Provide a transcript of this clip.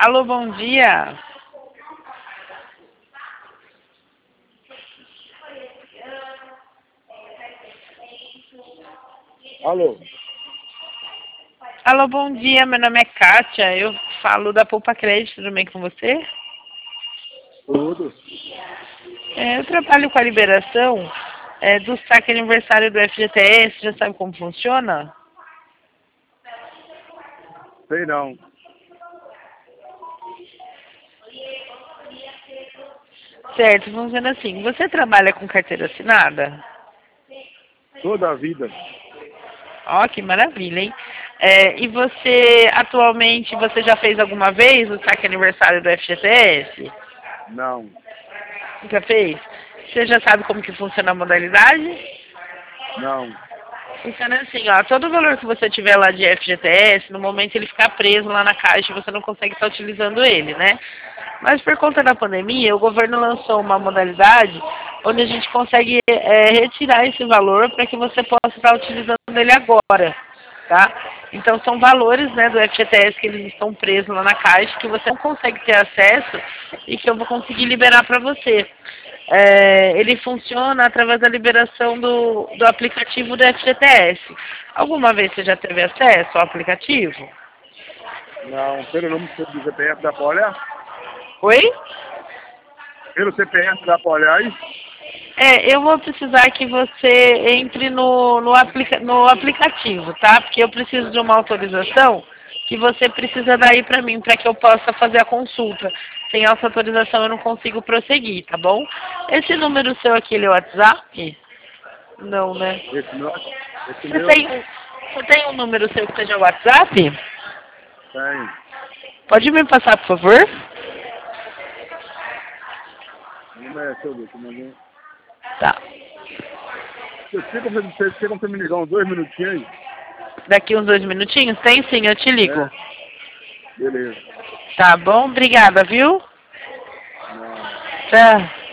Alô, bom dia. Alô? Alô, bom dia. Meu nome é Kátia. Eu falo da Poupa Crédito. Tudo bem com você? Tudo? Eu trabalho com a liberação do saque aniversário do FGTS. Já sabe como funciona? Sei não. Certo, funciona assim. Você trabalha com carteira assinada? Toda a vida? Ó, que maravilha, hein? E você, atualmente, você já fez alguma vez o saque aniversário do FGTS? Não. Nunca fez? Você já sabe como que funciona a modalidade? Não. Funciona assim, ó, todo valor que você tiver lá de FGTS, no momento ele fica preso lá na caixa e você não consegue estar utilizando ele, né? Mas por conta da pandemia, o governo lançou uma modalidade onde a gente consegue retirar esse valor para que você possa estar utilizando ele agora, tá? Então são valores, né, do FGTS que eles estão presos lá na caixa que você não consegue ter acesso e que eu vou conseguir liberar para você. Ele funciona através da liberação do aplicativo do FGTS. Alguma vez você já teve acesso ao aplicativo? Não. Pelo número do CPF dá pra olhar? Oi? Pelo CPF dá pra olhar aí? Eu vou precisar que você entre no aplicativo, tá? Porque eu preciso de uma autorização que você precisa dar aí pra mim, para que eu possa fazer a consulta. Sem essa autorização eu não consigo prosseguir, tá bom? Esse número seu aqui, ele é o WhatsApp? Não, né? Esse meu? Esse Você meu? você tem um número seu que seja WhatsApp? Tem. Pode me passar, por favor? Não é, deixa eu ver. Tá. Você como me ligar uns 2 minutinhos aí? Daqui uns 2 minutinhos? Tem sim, eu te ligo. É. Beleza. Tá bom? Obrigada, viu? Não. Tchau.